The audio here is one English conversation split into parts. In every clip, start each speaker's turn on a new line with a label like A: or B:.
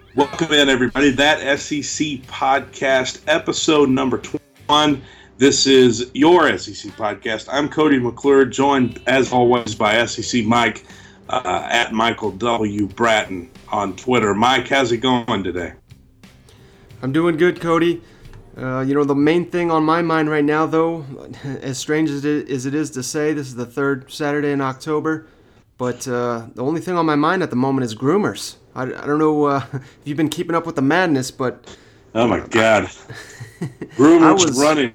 A: Welcome in, everybody. That SEC podcast, episode number 21. This is your SEC podcast. I'm Cody McClure, joined as always by SEC Mike at Michael W. Bratton on Twitter. Mike, how's it going today?
B: I'm doing good, Cody. The main thing on my mind right now, though, as strange as it is to say, this is the third Saturday in October, but the only thing on my mind at the moment is groomers. I don't know if you've been keeping up with the madness, but
A: Oh my God.
B: I
A: Groomers
B: was.
A: running.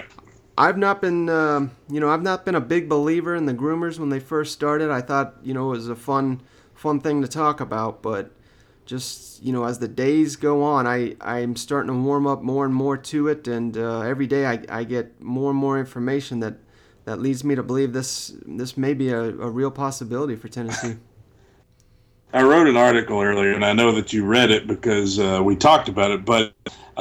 B: I've not been a big believer in the groomers when they first started. I thought, it was a fun thing to talk about, but just as the days go on, I'm starting to warm up more and more to it, and every day I get more and more information that leads me to believe this may be a real possibility for Tennessee.
A: I wrote an article earlier, and I know that you read it because we talked about it, but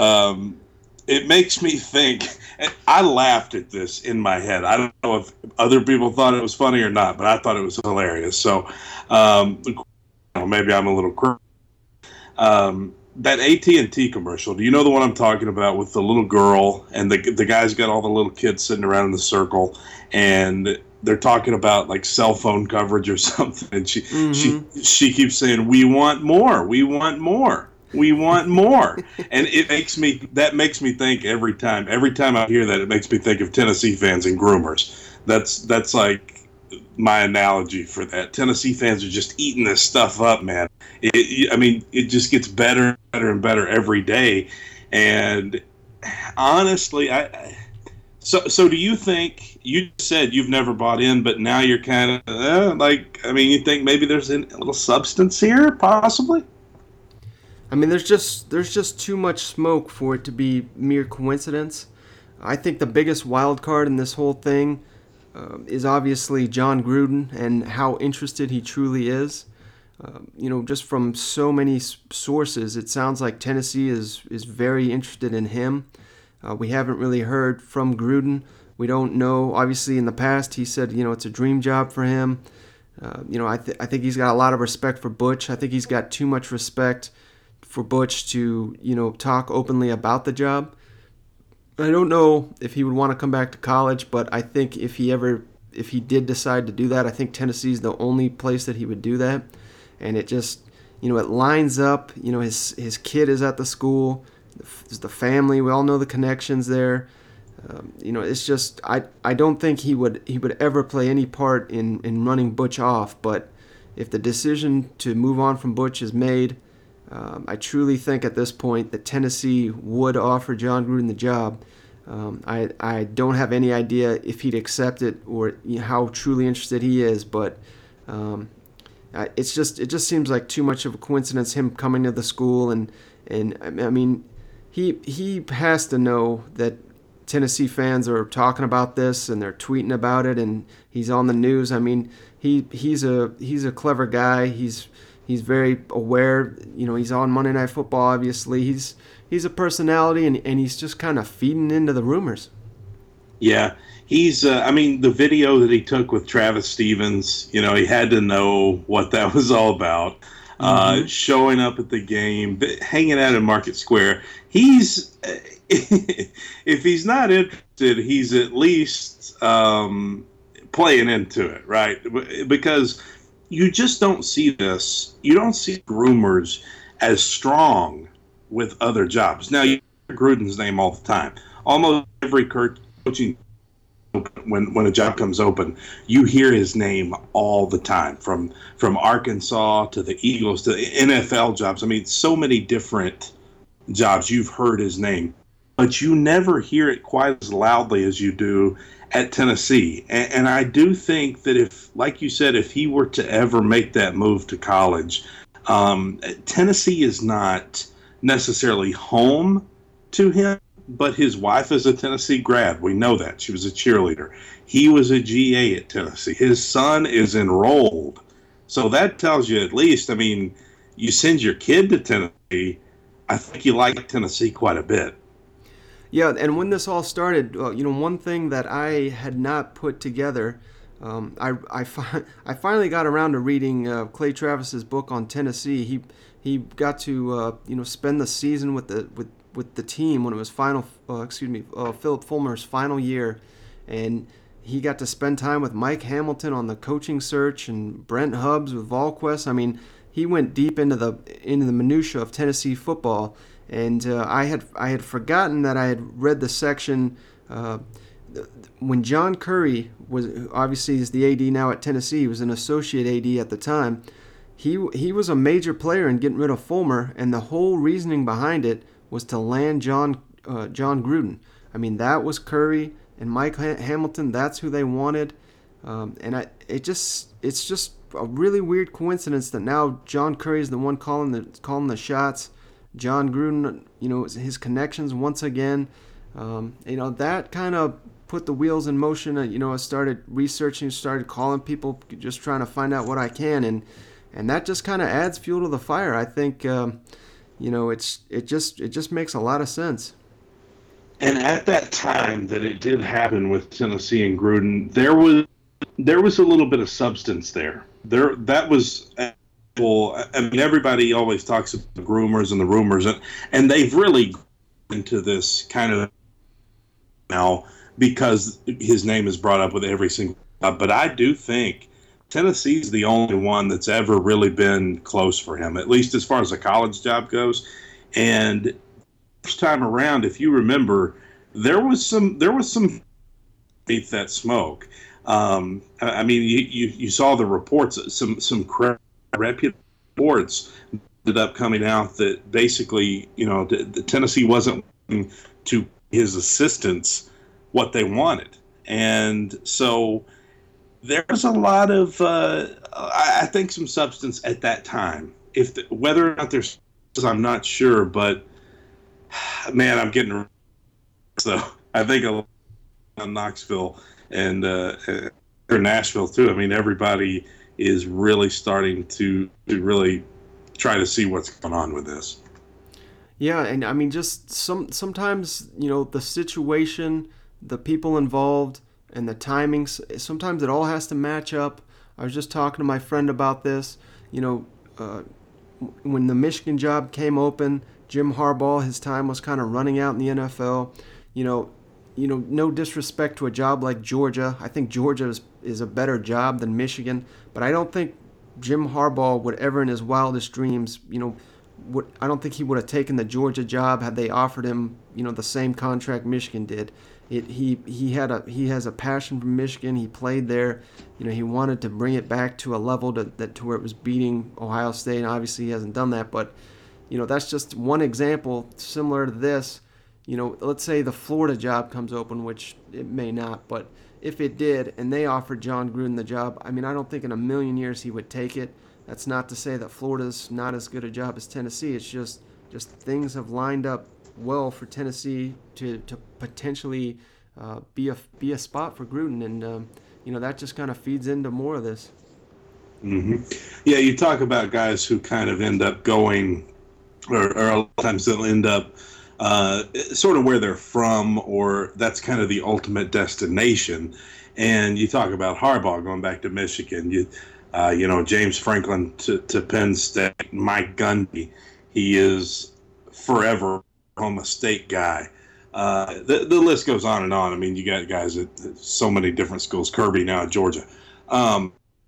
A: it makes me think. I laughed at this in my head. I don't know if other people thought it was funny or not, but I thought it was hilarious. So maybe I'm a little crazy. That AT&T commercial, do you know the one I'm talking about with the little girl and the guy's got all the little kids sitting around in the circle, and they're talking about like cell phone coverage or something, and she keeps saying, "We want more, we want more, we want more," and that makes me think every time I hear that, it makes me think of Tennessee fans and groomers. That's like my analogy for that. Tennessee fans are just eating this stuff up, man. It just gets better, and better every day. And honestly, so do you think, you said you've never bought in, but now you're kind of you think maybe there's a little substance here, possibly?
B: I mean, there's just too much smoke for it to be mere coincidence. I think the biggest wild card in this whole thing is obviously John Gruden and how interested he truly is. Just from so many sources, it sounds like Tennessee is very interested in him. We haven't really heard from Gruden. We don't know. Obviously, in the past, he said, it's a dream job for him. I think he's got a lot of respect for Butch. I think he's got too much respect for Butch to, talk openly about the job. I don't know if he would want to come back to college, but I think if he did decide to do that, I think Tennessee's the only place that he would do that. And it just, it lines up. His kid is at the school. There's the family. We all know the connections there. It's just I don't think he would ever play any part in running Butch off. But if the decision to move on from Butch is made, I truly think at this point that Tennessee would offer John Gruden the job. I don't have any idea if he'd accept it or how truly interested he is, but it just seems like too much of a coincidence, him coming to the school, and I mean he has to know that Tennessee fans are talking about this and they're tweeting about it, and he's on the news. I mean he's a clever guy. He's very aware. He's on Monday Night Football. Obviously, he's a personality, and he's just kind of feeding into the rumors.
A: Yeah, he's. The video that he took with Travis Stevens, he had to know what that was all about. Showing up at the game, hanging out in Market Square. He's, if he's not interested, he's at least playing into it, right? Because you just don't see this. You don't see groomers as strong with other jobs. Now, you hear Gruden's name all the time. Almost every coaching, when a job comes open, you hear his name all the time. From Arkansas to the Eagles to the NFL jobs. I mean, so many different jobs you've heard his name, but you never hear it quite as loudly as you do at Tennessee. And I do think that if, like you said, if he were to ever make that move to college, Tennessee is not necessarily home to him, but his wife is a Tennessee grad. We know that. She was a cheerleader. He was a GA at Tennessee. His son is enrolled. So that tells you at least, you send your kid to Tennessee, I think you like Tennessee quite a bit.
B: Yeah, and when this all started, one thing that I had not put together, I finally got around to reading Clay Travis's book on Tennessee. he got to spend the season with the team when it was Philip Fulmer's final year, and he got to spend time with Mike Hamilton on the coaching search and Brent Hubbs with VolQuest. I mean, he went deep into the minutia of Tennessee football, and I had forgotten that I had read the section when John Curry was obviously is the AD now at Tennessee. He was an associate AD at the time. He was a major player in getting rid of Fulmer, and the whole reasoning behind it was to land John Gruden. I mean, that was Curry and Mike Hamilton. That's who they wanted, it's just a really weird coincidence that now John Curry is the one calling the shots. John Gruden, his connections once again. That kind of put the wheels in motion. I started researching, started calling people, just trying to find out what I can, and that just kind of adds fuel to the fire. I think, it just makes a lot of sense.
A: And at that time that it did happen with Tennessee and Gruden, there was a little bit of substance there. That was. Well, I mean, everybody always talks about the groomers and the rumors, and they've really into this kind of now because his name is brought up with every single job. But I do think Tennessee's the only one that's ever really been close for him, at least as far as a college job goes. And first time around, if you remember, there was some beneath that smoke. I mean, you saw the reports, some reputable reports ended up coming out that basically, the Tennessee wasn't to his assistants what they wanted. And so there's a lot of, I think, some substance at that time. Whether or not there's, I'm not sure, but man, I'm getting so. I think a lot of Knoxville and or Nashville too. I mean, everybody is really starting to really try to see what's going on with this.
B: Yeah, and I mean, just sometimes the situation, the people involved, and the timings. Sometimes it all has to match up. I was just talking to my friend about this. When the Michigan job came open, Jim Harbaugh, his time was kind of running out in the NFL. No disrespect to a job like Georgia. I think Georgia is a better job than Michigan, but I don't think Jim Harbaugh would ever in his wildest dreams, I don't think he would have taken the Georgia job had they offered him, the same contract Michigan did. He has a passion for Michigan. He played there. He wanted to bring it back to a level to where it was beating Ohio State. And obviously, he hasn't done that. But that's just one example similar to this. Let's say the Florida job comes open, which it may not, but if it did, and they offered John Gruden the job, I mean, I don't think in a million years he would take it. That's not to say that Florida's not as good a job as Tennessee. It's just things have lined up well for Tennessee to potentially be a spot for Gruden, and that just kind of feeds into more of this.
A: Mm-hmm. Yeah, you talk about guys who kind of end up going, or a lot of times they'll end up sort of where they're from, or that's kind of the ultimate destination. And you talk about Harbaugh going back to Michigan. James Franklin to Penn State, Mike Gundy. He is forever Oklahoma State guy. The list goes on and on. I mean, you got guys at so many different schools. Kirby now at Georgia. I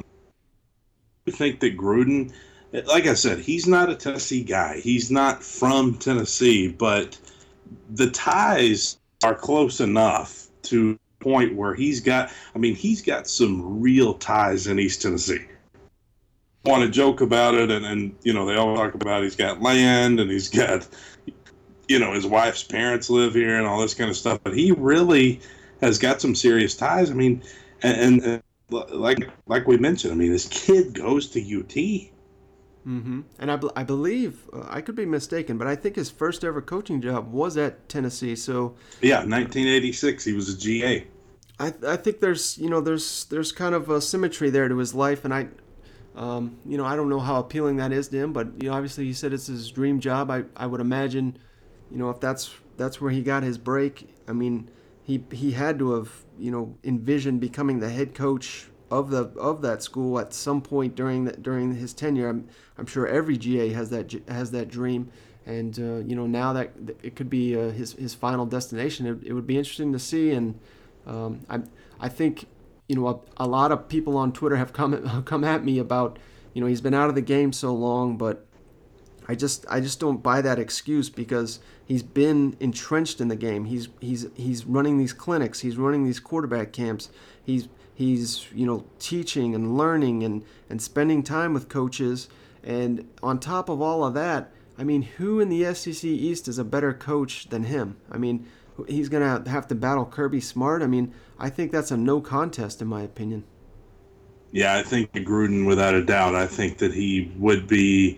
A: think that Gruden, like I said, he's not a Tennessee guy. He's not from Tennessee, but the ties are close enough to the point where he's got some real ties in East Tennessee. I want to joke about it, and they all talk about he's got land and he's got, his wife's parents live here and all this kind of stuff, but he really has got some serious ties. I mean, and like we mentioned, I mean, this kid goes to UT.
B: Mm-hmm. And I believe, I could be mistaken, but I think his first ever coaching job was at Tennessee. So
A: yeah, 1986, he was a GA.
B: I think there's kind of a symmetry there to his life, and I don't know how appealing that is to him, but obviously he said it's his dream job. I would imagine, if that's where he got his break. I mean, he had to have envisioned becoming the head coach of that school at some point during his tenure. I'm sure every GA has that dream, and now that it could be his final destination. It would be interesting to see, and I think a lot of people on Twitter have come at me about he's been out of the game so long, but I just don't buy that excuse because he's been entrenched in the game. He's running these clinics. He's running these quarterback camps. He's teaching and learning and spending time with coaches. And on top of all of that, I mean, who in the SEC East is a better coach than him? I mean, he's going to have to battle Kirby Smart. I mean, I think that's a no contest in my opinion.
A: Yeah, I think Gruden, without a doubt, I think that he would be.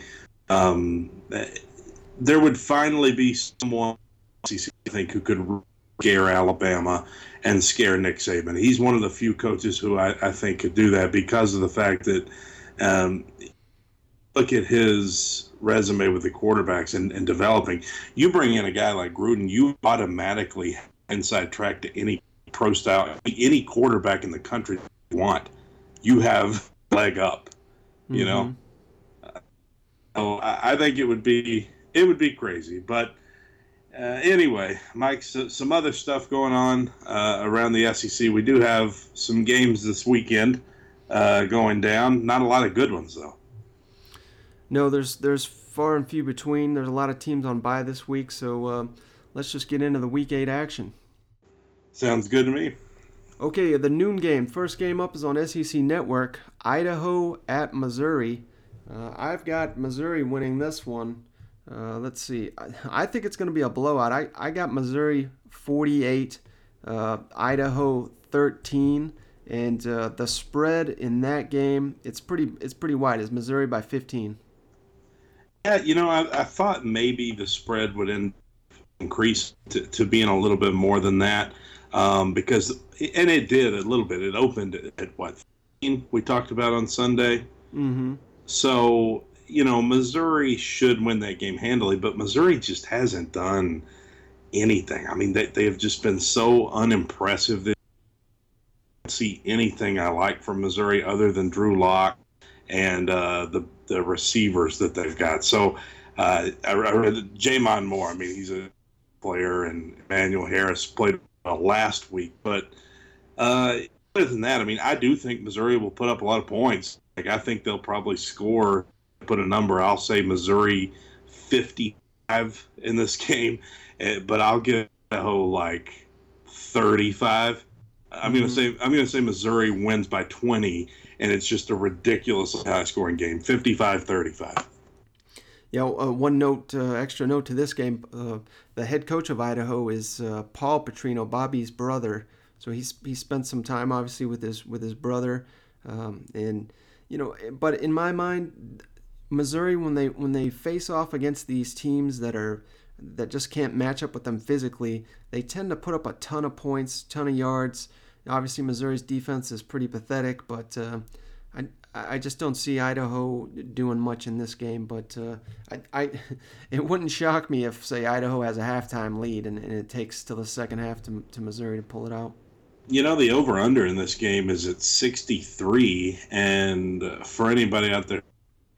A: There would finally be someone I think who could scare Alabama and scare Nick Saban. He's one of the few coaches who I think could do that because of the fact that look at his resume with the quarterbacks and developing. You bring in a guy like Gruden, you automatically have inside track to any pro style, any quarterback in the country you want. You have leg up,
B: Mm-hmm.
A: So I think it would be crazy, but anyway, Mike, some other stuff going on around the SEC. We do have some games this weekend going down. Not a lot of good ones though.
B: No, there's far and few between. There's a lot of teams on bye this week, so let's just get into the Week 8 action.
A: Sounds good to me.
B: Okay, the noon game. First game up is on SEC Network. Idaho at Missouri. I've got Missouri winning this one. Let's see. I think it's going to be a blowout. I got Missouri 48, Idaho 13, and the spread in that game it's pretty wide. It's Missouri by 15.
A: Yeah, I thought maybe the spread would increase to being a little bit more than that because, and it did a little bit. It opened at what 15 we talked about on Sunday.
B: Mm-hmm.
A: So, Missouri should win that game handily, but Missouri just hasn't done anything. I mean, they have just been so unimpressive. I don't see anything I like from Missouri other than Drew Lock and the receivers that they've got. So I read Jamon Moore. I mean, he's a player, and Emmanuel Harris played well last week. But other than that, I mean, I do think Missouri will put up a lot of points. Like, I think they'll probably score, put a number, I'll say Missouri 55 in this game, but I'll give Idaho like 35. I'm going to say Missouri wins by 20, and it's just a ridiculously high scoring game, 55-35.
B: Yeah, one extra note to this game. The head coach of Idaho is Paul Petrino, Bobby's brother. So he spent some time obviously with his brother, and but in my mind, Missouri when they face off against these teams that just can't match up with them physically, they tend to put up a ton of points, ton of yards. Obviously, Missouri's defense is pretty pathetic, but I just don't see Idaho doing much in this game. But it wouldn't shock me if, say, Idaho has a halftime lead and it takes till the second half to Missouri to pull it out.
A: The over-under in this game is at 63, and for anybody out there,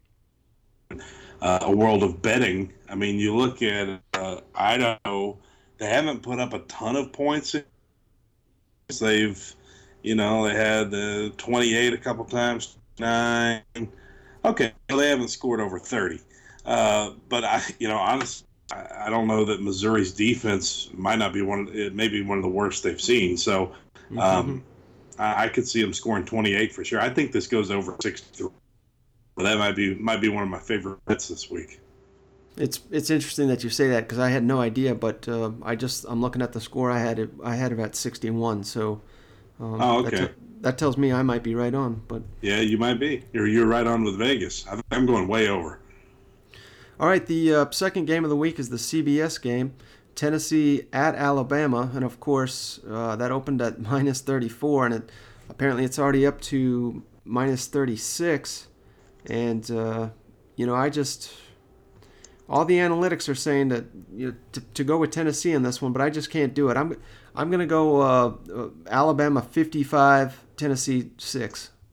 A: a world of betting, I mean, you look at Idaho, they haven't put up a ton of points. They've, they had 28 a couple times, 9. Okay, well, they haven't scored over 30. But honestly, I don't know that Missouri's defense might not be it may be one of the worst they've seen. So I could see them scoring 28 for sure. I think this goes over 63. Well, that might be one of my favorite bets this week.
B: It's interesting that you say that because I had no idea, but I'm looking at the score. I had it at 61. So
A: okay.
B: That tells me I might be right on. But
A: yeah, you might be. You're right on with Vegas. I think I'm going way over.
B: All right, the second game of the week is the CBS game, Tennessee at Alabama, and of course that opened at minus 34, and apparently it's already up to minus 36. And all the analytics are saying that to go with Tennessee in this one, but I just can't do it. I'm going to go Alabama 55, Tennessee 6.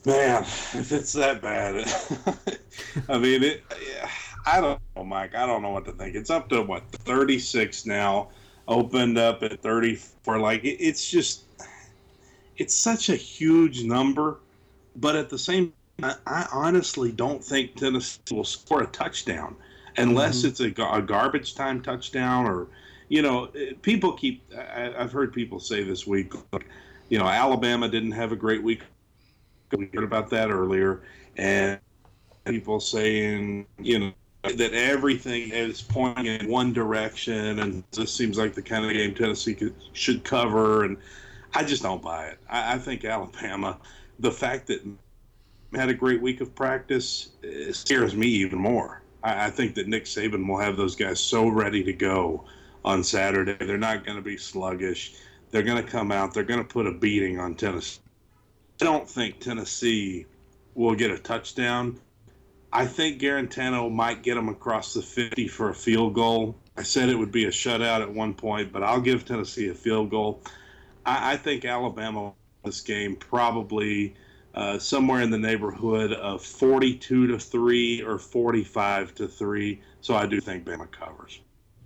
A: Man, if it's that bad, I mean, yeah, I don't know, Mike. I don't know what to think. It's up to what 36 now, opened up at 34. Like it's just, it's such a huge number, but at the same time, I honestly don't think Tennessee will score a touchdown unless
B: Mm-hmm.
A: it's a garbage time touchdown or, you know, people keep. I've heard people say this week, like, you know, Alabama didn't have a great week. We heard about that earlier, and people saying, you know, that everything is pointing in one direction, and this seems like the kind of game Tennessee should cover. And I just don't buy it. I think Alabama, the fact that had a great week of practice, scares me even more. I think that Nick Saban will have those guys so ready to go on Saturday. They're not going to be sluggish. They're going to come out. They're going to put a beating on Tennessee. I don't think Tennessee will get a touchdown. I think Garantano might get them across the 50 for a field goal. I said it would be a shutout at one point, but I'll give Tennessee a field goal. I think Alabama this game probably somewhere in the neighborhood of 42-3 or 45-3. So I do think Bama covers.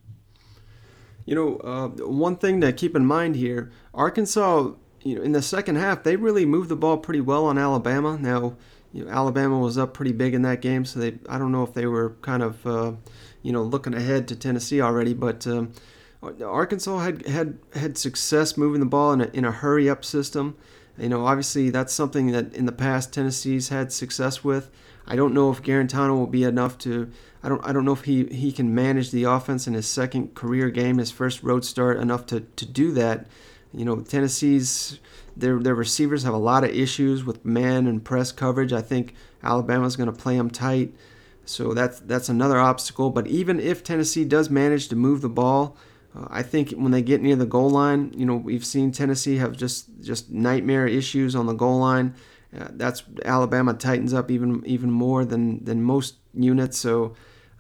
B: One thing to keep in mind here, Arkansas, in the second half, they really moved the ball pretty well on Alabama. Now, Alabama was up pretty big in that game, so I don't know if they were kind of, looking ahead to Tennessee already, but Arkansas had success moving the ball in a hurry up system. Obviously that's something that in the past Tennessee's had success with. I don't know if Garantano will be enough to. I don't know if he can manage the offense in his second career game, his first road start, enough to do that. Tennessee's their receivers have a lot of issues with man and press coverage. I think Alabama's going to play them tight, so that's another obstacle. But even if Tennessee does manage to move the ball, I think when they get near the goal line, we've seen Tennessee have just nightmare issues on the goal line. That's Alabama tightens up even more than most units. So,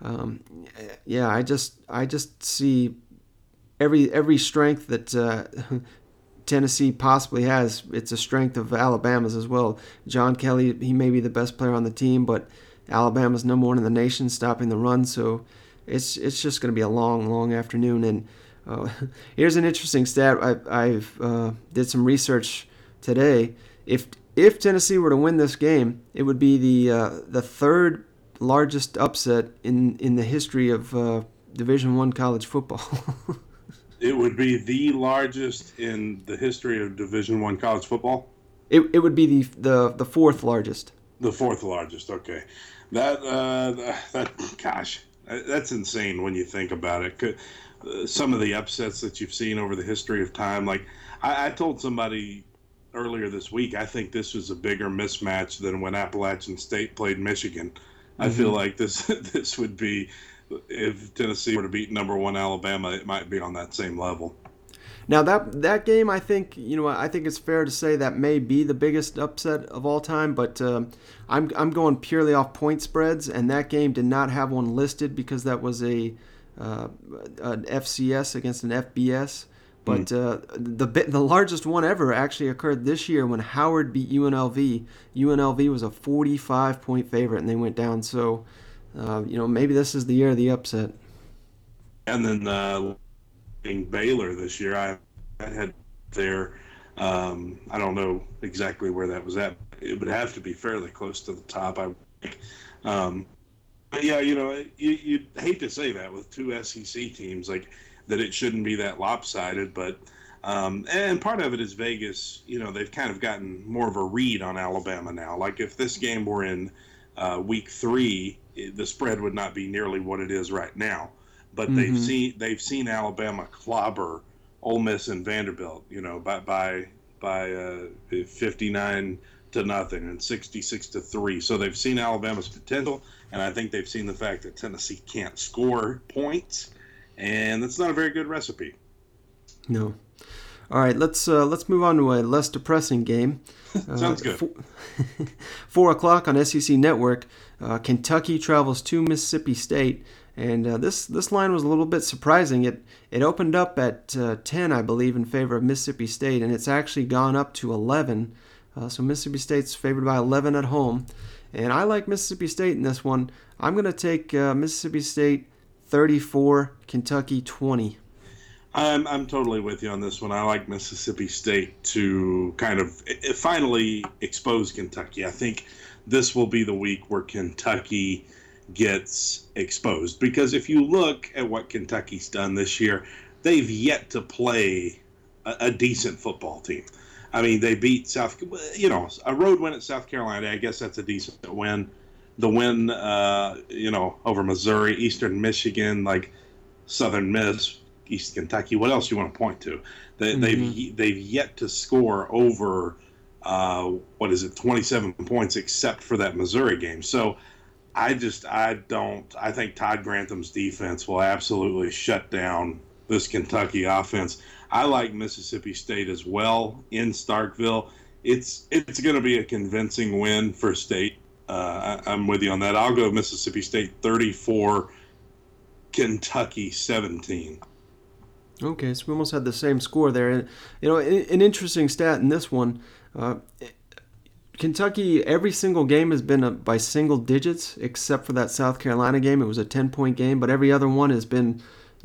B: yeah, I just see every strength that Tennessee possibly has. It's a strength of Alabama's as well. John Kelly, he may be the best player on the team, but Alabama's number one in the nation stopping the run. So it's just going to be a long afternoon. And here's an interesting stat. I've did some research today. If Tennessee were to win this game, it would be the third largest upset in the history of Division I college football.
A: It would be the largest in the history of Division I college football.
B: It would be the fourth largest.
A: The fourth largest. Okay, that gosh, that's insane when you think about it. Some of the upsets that you've seen over the history of time, like I told somebody earlier this week, I think this was a bigger mismatch than when Appalachian State played Michigan. Mm-hmm. I feel like this would be, if Tennessee were to beat number one Alabama, it might be on that same level.
B: Now that game, I think I think it's fair to say that may be the biggest upset of all time. But I'm going purely off point spreads, and that game did not have one listed because that was an FCS against an FBS. But the largest one ever actually occurred this year when Howard beat UNLV. UNLV was a 45-point favorite, and they went down. So maybe this is the year of the upset.
A: And then Baylor this year, I had there. I don't know exactly where that was at. It would have to be fairly close to the top, I think. But yeah, you hate to say that with two SEC teams, like that it shouldn't be that lopsided. But and part of it is Vegas. They've kind of gotten more of a read on Alabama now. Like if this game were in week 3, the spread would not be nearly what it is right now. But they've seen Alabama clobber Ole Miss and Vanderbilt, by 59-0 and 66-3. So they've seen Alabama's potential, and I think they've seen the fact that Tennessee can't score points, and that's not a very good recipe.
B: No. All right, let's move on to a less depressing game.
A: Sounds good.
B: 4 o'clock on SEC Network. Kentucky travels to Mississippi State. And this line was a little bit surprising. It opened up at 10, I believe, in favor of Mississippi State, and it's actually gone up to 11 So Mississippi State's favored by 11 at home. And I like Mississippi State in this one. I'm going to take Mississippi State 34, Kentucky 20.
A: I'm totally with you on this one. I like Mississippi State to kind of finally expose Kentucky. I think this will be the week where Kentucky gets exposed, because if you look at what Kentucky's done this year, they've yet to play a decent football team. I mean, they beat a road win at South Carolina. I guess that's a decent win. The win, over Missouri, Eastern Michigan, like Southern Miss, East Kentucky. What else you want to point to? They've yet to score over 27 points, except for that Missouri game. So I think Todd Grantham's defense will absolutely shut down this Kentucky offense. I like Mississippi State as well in Starkville. It's going to be a convincing win for State. I'm with you on that. I'll go Mississippi State 34, Kentucky 17.
B: Okay, so we almost had the same score there. And, an interesting stat in this one, Kentucky, every single game has been by single digits, except for that South Carolina game. It was a 10-point game, but every other one has been,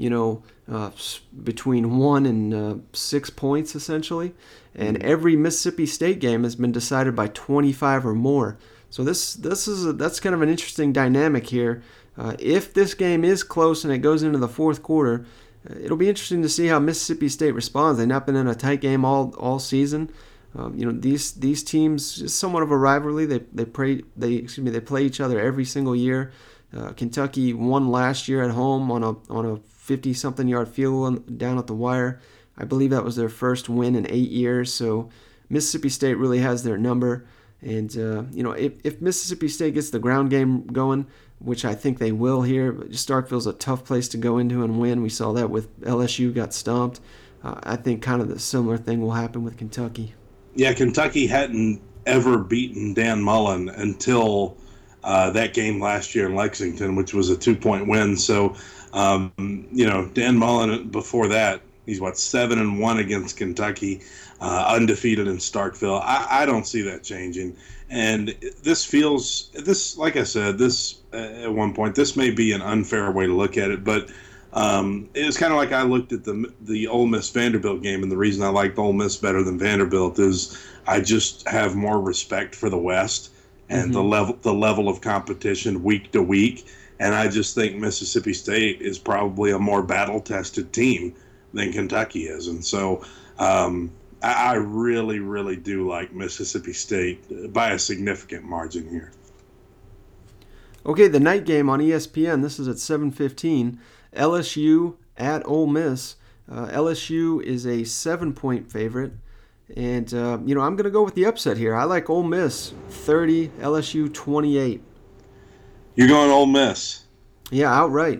B: between 1 and 6 points, essentially. And every Mississippi State game has been decided by 25 or more. So that's kind of an interesting dynamic here. If this game is close and it goes into the fourth quarter, it'll be interesting to see how Mississippi State responds. They've not been in a tight game all season. These teams is somewhat of a rivalry. They play each other every single year. Kentucky won last year at home on a 50-something yard field goal down at the wire. I believe that was their first win in 8 years. So Mississippi State really has their number. And if Mississippi State gets the ground game going, which I think they will here, Starkville's a tough place to go into and win. We saw that with LSU got stomped. I think kind of the similar thing will happen with Kentucky.
A: Yeah, Kentucky hadn't ever beaten Dan Mullen until that game last year in Lexington, which was a 2-point win. So, Dan Mullen before that, he's 7-1 against Kentucky, undefeated in Starkville. I don't see that changing. And like I said, at one point, this may be an unfair way to look at it, but it was kind of like I looked at the Ole Miss Vanderbilt game, and the reason I liked Ole Miss better than Vanderbilt is I just have more respect for the West and the level of competition week to week, and I just think Mississippi State is probably a more battle-tested team than Kentucky is, and so I really, really do like Mississippi State by a significant margin here.
B: Okay, the night game on ESPN. This is at 7:15. LSU at Ole Miss. LSU is a 7-point favorite. And, I'm going to go with the upset here. I like Ole Miss 30, LSU 28.
A: You're going Ole Miss?
B: Yeah, outright.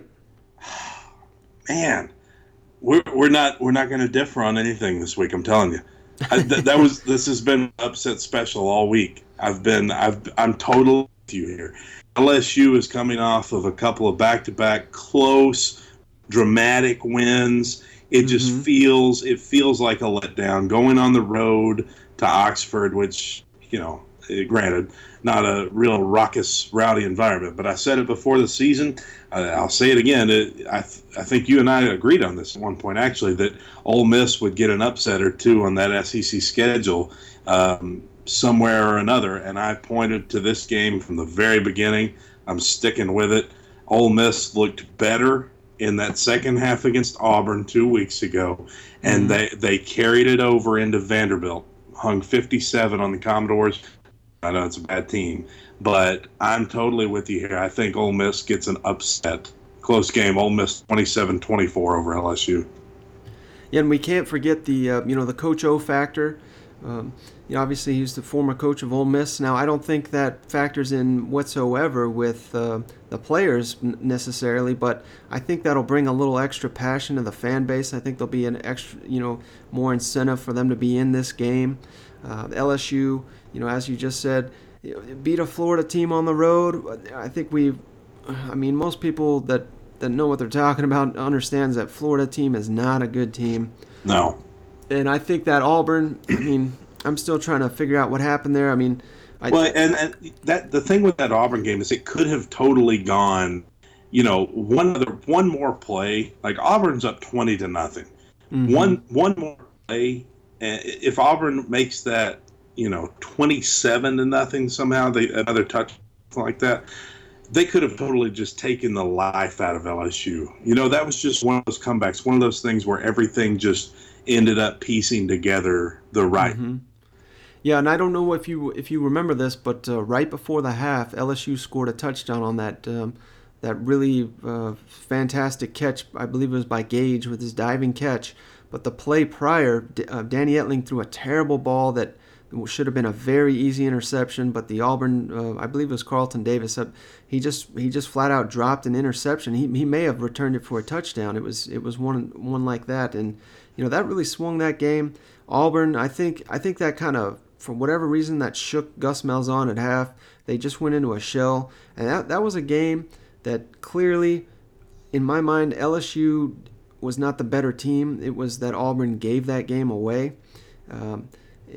A: Man, we're not going to differ on anything this week, I'm telling you. This has been upset special all week. I'm totally with you here. LSU is coming off of a couple of back-to-back close, dramatic wins. It just feels like a letdown. Going on the road to Oxford, which, granted, not a real raucous, rowdy environment. But I said it before the season. I'll say it again. I think you and I agreed on this at one point, actually, that Ole Miss would get an upset or two on that SEC schedule somewhere or another. And I pointed to this game from the very beginning. I'm sticking with it. Ole Miss looked better in that second half against Auburn 2 weeks ago, and they carried it over into Vanderbilt, hung 57 on the Commodores. I know it's a bad team, but I'm totally with you here. I think Ole Miss gets an upset. Close game, Ole Miss 27-24 over LSU.
B: Yeah, and we can't forget the Coach O factor. Obviously, he's the former coach of Ole Miss. Now, I don't think that factors in whatsoever with the players necessarily, but I think that'll bring a little extra passion to the fan base. I think there'll be an extra, more incentive for them to be in this game. LSU, as you just said, beat a Florida team on the road. I think most people that know what they're talking about understands that Florida team is not a good team.
A: No.
B: And I think that Auburn, I'm still trying to figure out what happened there. I mean,
A: Well, and that the thing with that Auburn game is it could have totally gone, one more play. Like Auburn's up 20-0. One more play, and if Auburn makes that, 27-0 somehow, another touch like that, they could have totally just taken the life out of LSU. That was just one of those comebacks, one of those things where everything just ended up piecing together the right.
B: Yeah, and I don't know if you remember this, but right before the half, LSU scored a touchdown on that really fantastic catch. I believe it was by Gage with his diving catch. But the play prior, Danny Etling threw a terrible ball that should have been a very easy interception. But the Auburn, I believe it was Carlton Davis, he just flat out dropped an interception. He may have returned it for a touchdown. It was one like that, and that really swung that game. Auburn, I think that kind of, for whatever reason, that shook Gus Malzahn at half. They just went into a shell, and that was a game that clearly, in my mind, LSU was not the better team. It was that Auburn gave that game away, and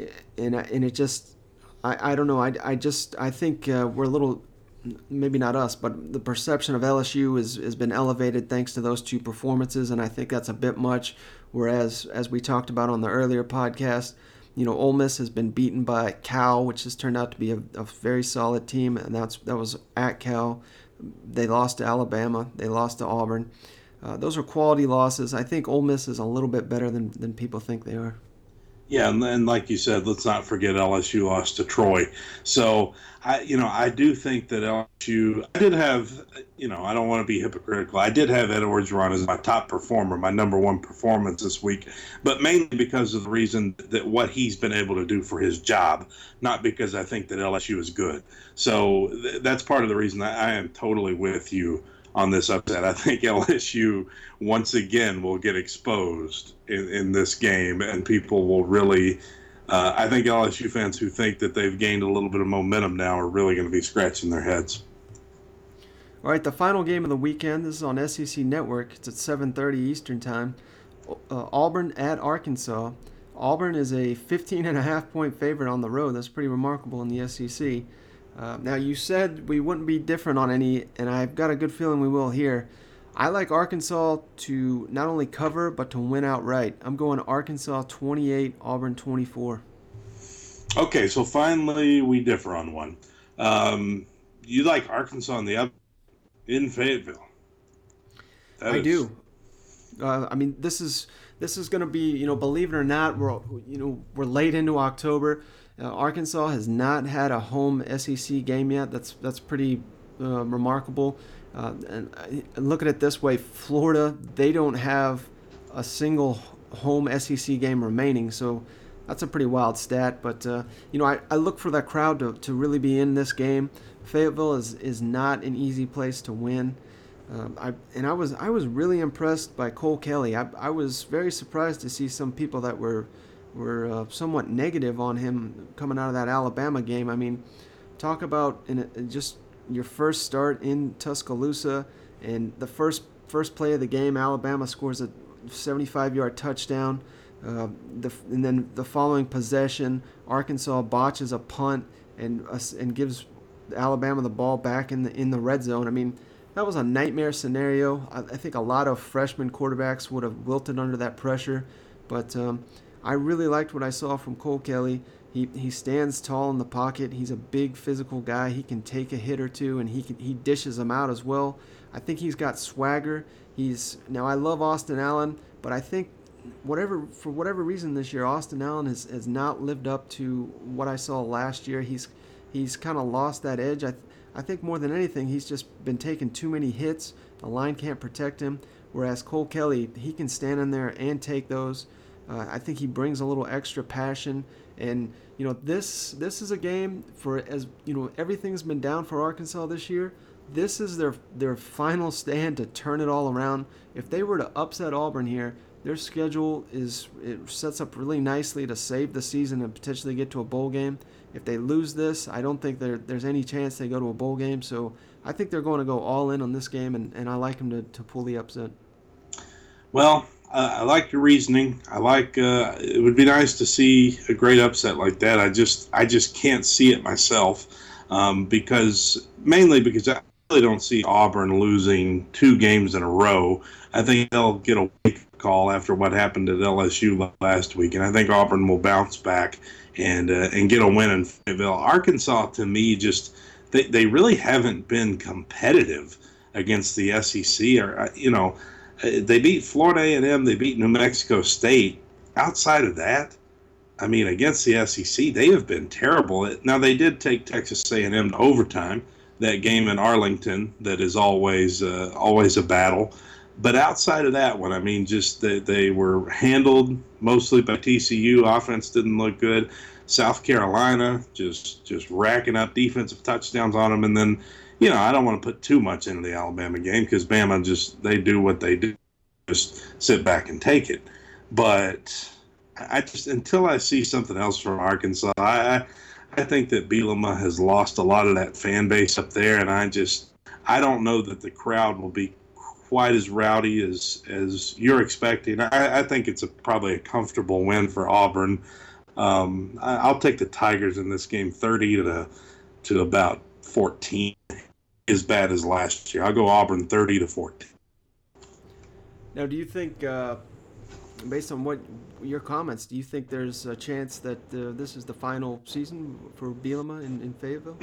B: it just, I don't know. I think we're a little, maybe not us, but the perception of LSU has been elevated thanks to those two performances, and I think that's a bit much. Whereas, as we talked about on the earlier podcast, Ole Miss has been beaten by Cal, which has turned out to be a very solid team, and that was at Cal. They lost to Alabama. They lost to Auburn. Those are quality losses. I think Ole Miss is a little bit better than people think they are.
A: Yeah, and like you said, let's not forget LSU lost to Troy. So, I do think that LSU, I did have, I don't want to be hypocritical. I did have Ed Orgeron as my top performer, my number one performance this week, but mainly because of the reason that what he's been able to do for his job, not because I think that LSU is good. So that's part of the reason I am totally with you on this upset. I think LSU once again will get exposed in this game, and people will really, I think LSU fans who think that they've gained a little bit of momentum now are really going to be scratching their heads.
B: All right, the final game of the weekend, this is on SEC Network. It's at 7:30 Eastern Time. Auburn at Arkansas. Auburn is a 15.5-point favorite on the road. That's pretty remarkable in the SEC. Now, you said we wouldn't be different on any, and I've got a good feeling we will here. I like Arkansas to not only cover, but to win outright. I'm going Arkansas 28, Auburn 24.
A: Okay, so finally we differ on one. You like Arkansas in Fayetteville?
B: I do. I mean, this is going to be, believe it or not, we're late into October. Arkansas has not had a home SEC game yet. That's pretty remarkable. And look at it this way: Florida, they don't have a single home SEC game remaining, so that's a pretty wild stat. But I look for that crowd to really be in this game. Fayetteville is not an easy place to win. I was really impressed by Cole Kelly. I was very surprised to see some people that were somewhat negative on him coming out of that Alabama game. I mean, talk about just your first start in Tuscaloosa, and the first play of the game, Alabama scores a 75-yard touchdown. And then the following possession, Arkansas botches a punt and gives Alabama the ball back in the red zone. I mean, that was a nightmare scenario. I think a lot of freshman quarterbacks would have wilted under that pressure, but I really liked what I saw from Cole Kelly. He stands tall in the pocket. He's a big physical guy. He can take a hit or two, and he dishes them out as well. I think he's got swagger. Now I love Austin Allen, but I think for whatever reason this year, Austin Allen has not lived up to what I saw last year. He's kind of lost that edge. I think more than anything, he's just been taking too many hits. The line can't protect him. Whereas Cole Kelly, he can stand in there and take those. I think he brings a little extra passion. And, this is a game for, as everything's been down for Arkansas this year. This is their final stand to turn it all around. If they were to upset Auburn here, their schedule sets up really nicely to save the season and potentially get to a bowl game. If they lose this, I don't think there's any chance they go to a bowl game. So I think they're going to go all in on this game, and I like them to pull the upset.
A: Well, I like your reasoning. I like. It would be nice to see a great upset like that. I just can't see it myself, because mainly because I really don't see Auburn losing 2 games in a row. I think they'll get a wake call after what happened at LSU last week, and I think Auburn will bounce back and get a win in Fayetteville. Arkansas, to me, just they really haven't been competitive against the SEC, or they beat Florida A&M, they beat New Mexico State. Outside of that, I mean, against the SEC, they have been terrible. Now they did take Texas A&M to overtime. That game in Arlington, that is always a battle. But outside of that one, I mean, just they were handled mostly by TCU. Offense didn't look good. South Carolina just racking up defensive touchdowns on them, and then I don't want to put too much into the Alabama game because Bama they do what they do, just sit back and take it. But I just until I see something else from Arkansas, I think that Bielema has lost a lot of that fan base up there, and I don't know that the crowd will be quite as rowdy as you're expecting. I think it's probably a comfortable win for Auburn. I'll take the Tigers in this game, 30 to about 14, as bad as last year. I'll go Auburn 30-14.
B: Now, do you think, based on what your comments, do you think there's a chance that this is the final season for Bielema in Fayetteville?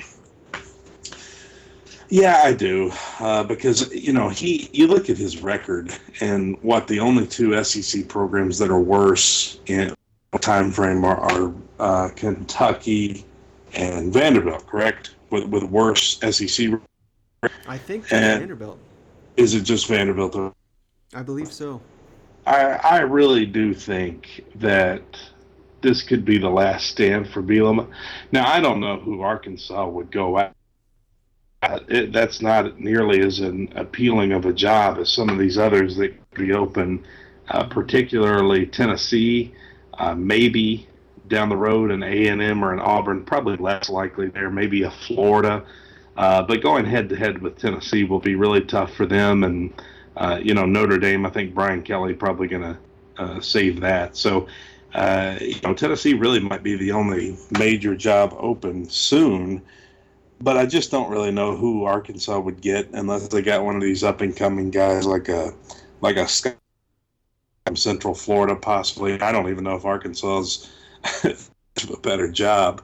A: Yeah, I do, because you look at his record and what the only 2 SEC programs that are worse in time frame are Kentucky and Vanderbilt, correct? With worse SEC.
B: I think
A: And
B: Vanderbilt.
A: is it just Vanderbilt?
B: I believe so.
A: I really do think that this could be the last stand for Bielema. Now, I don't know who Arkansas would go at. That's not nearly as an appealing of a job as some of these others that could be open, particularly Tennessee, maybe down the road an A&M or an Auburn, probably less likely there, maybe a Florida. But going head to head with Tennessee will be really tough for them. And, Notre Dame, I think Brian Kelly probably going to save that. So, Tennessee really might be the only major job open soon. But I just don't really know who Arkansas would get unless they got one of these up and coming guys like a Scott from Central Florida possibly. I don't even know if Arkansas's a better job.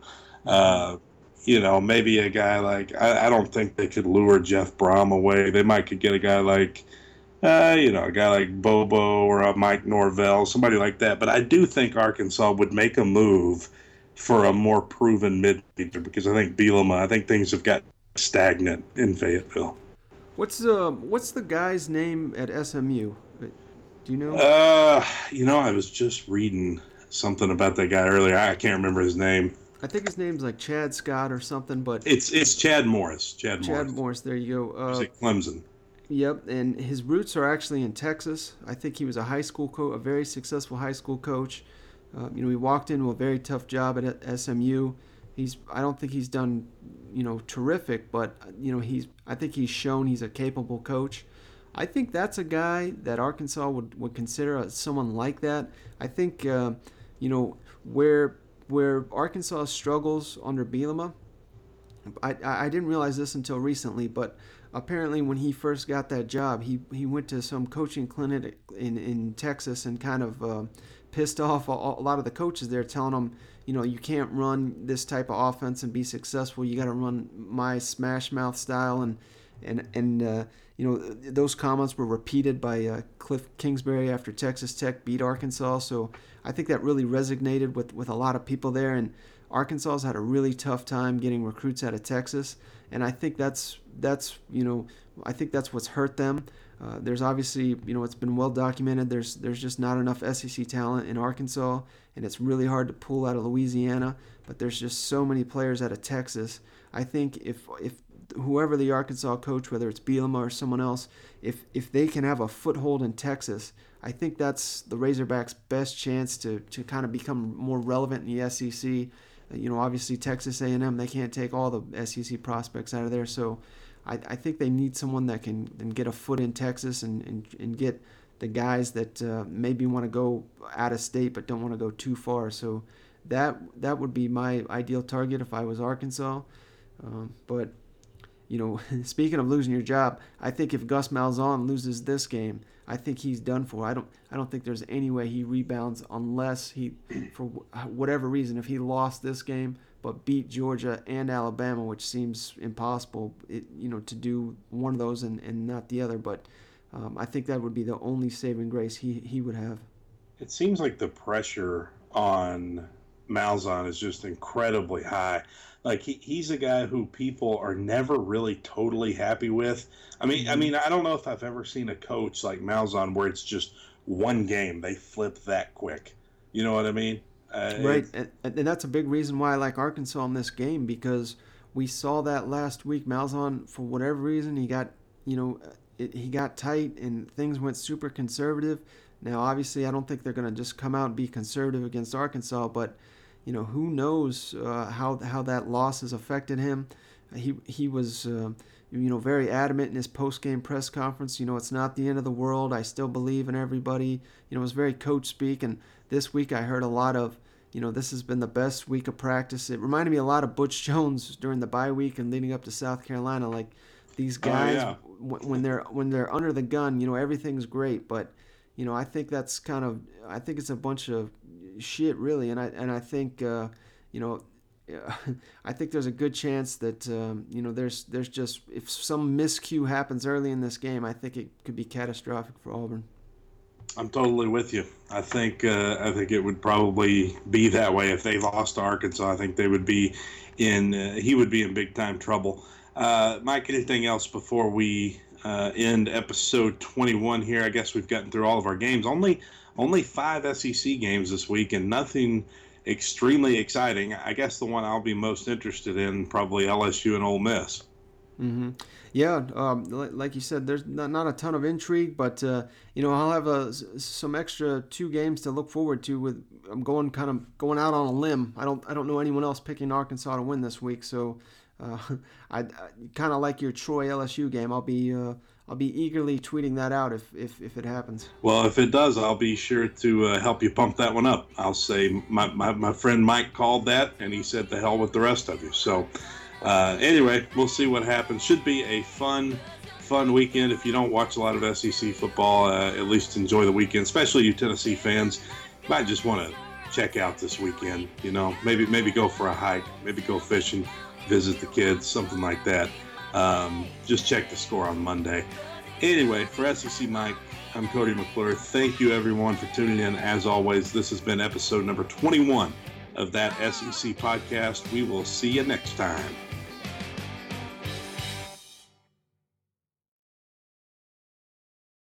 A: Maybe a guy like I don't think they could lure Jeff Brom away. They might could get a guy like a guy like Bobo or a Mike Norvell, somebody like that. But I do think Arkansas would make a move for a more proven mid-major because I think I think things have got stagnant in Fayetteville.
B: What's the guy's name at SMU? Do you know?
A: I was just reading something about that guy earlier. I can't remember his name.
B: I think his name's like Chad Scott or something, but
A: it's Chad Morris.
B: Chad Morris. There you go.
A: He's at Clemson.
B: Yep, and his roots are actually in Texas. I think he was a high school coach, a very successful high school coach. He walked into a very tough job at SMU. I don't think he's done, terrific, but I think he's shown he's a capable coach. I think that's a guy that Arkansas would consider someone like that. I think, where Arkansas struggles under Bielema, I didn't realize this until recently, but apparently when he first got that job, he went to some coaching clinic in Texas and kind of pissed off a lot of the coaches there, telling them, you can't run this type of offense and be successful. You got to run my smash mouth style, and those comments were repeated by Cliff Kingsbury after Texas Tech beat Arkansas. So I think that really resonated with a lot of people there, and Arkansas's had a really tough time getting recruits out of Texas, and I think that's what's hurt them. There's obviously, it's been well documented. There's just not enough SEC talent in Arkansas, and it's really hard to pull out of Louisiana. But there's just so many players out of Texas. I think if whoever the Arkansas coach, whether it's Bielema or someone else, if they can have a foothold in Texas, I think that's the Razorbacks' best chance to kind of become more relevant in the SEC. Obviously Texas A&M, they can't take all the SEC prospects out of there, so I think they need someone that can get a foot in Texas and get the guys that maybe want to go out of state but don't want to go too far. So that would be my ideal target if I was Arkansas. But speaking of losing your job, I think if Gus Malzahn loses this game, I think he's done for. I don't think there's any way he rebounds unless he, for whatever reason, if he lost this game but beat Georgia and Alabama, which seems impossible, to do one of those and not the other. But I think that would be the only saving grace he would have.
A: It seems like the pressure on Malzahn is just incredibly high. Like he's a guy who people are never really totally happy with. I mean, I don't know if I've ever seen a coach like Malzahn where it's just one game they flip that quick. You know what I mean?
B: Right, and that's a big reason why I like Arkansas in this game, because we saw that last week. Malzahn, for whatever reason, he got he got tight and things went super conservative. Now, obviously, I don't think they're going to just come out and be conservative against Arkansas, but who knows how that loss has affected him. He was very adamant in his post-game press conference. It's not the end of the world. I still believe in everybody. It was very coach speak. And this week I heard a lot of, this has been the best week of practice. It reminded me a lot of Butch Jones during the bye week and leading up to South Carolina. Like these guys, when they're under the gun, everything's great. But I think that's I think it's a bunch of shit, really. And I think I think there's a good chance that there's just, if some miscue happens early in this game, I think it could be catastrophic for Auburn.
A: I'm totally with you. I think it would probably be that way if they lost to Arkansas. I think they would be he would be in big time trouble. Mike, anything else before we end episode 21 here? I guess we've gotten through all of our games. Only 5 SEC games this week, and nothing extremely exciting. I guess the one I'll be most interested in, probably LSU and Ole Miss.
B: Mm-hmm. Yeah, like you said, there's not a ton of intrigue, but I'll have some extra 2 games to look forward to. I'm going out on a limb. I don't know anyone else picking Arkansas to win this week, so I kind of like your Troy LSU game. I'll be eagerly tweeting that out if it happens.
A: Well, if it does, I'll be sure to help you pump that one up. I'll say my friend Mike called that, and he said, "The hell with the rest of you." So anyway, we'll see what happens. Should be a fun weekend. If you don't watch a lot of SEC football, at least enjoy the weekend. Especially you Tennessee fans, you might just want to check out this weekend. Maybe go for a hike, maybe go fishing, visit the kids, something like that. Just check the score on Monday. Anyway, for SEC Mike, I'm Cody McClure. Thank you, everyone, for tuning in. As always, this has been episode number 21 of That SEC Podcast. We will see you next time.